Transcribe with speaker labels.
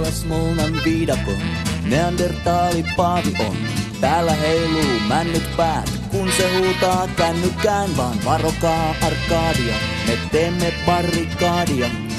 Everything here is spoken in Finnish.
Speaker 1: Smolnan viidakon, Neandertaali paavi on. Täällä heiluu männyt päät, kun se huutaa kännykkään, vaan varokaa Arkadia, me teemme barrikaadia.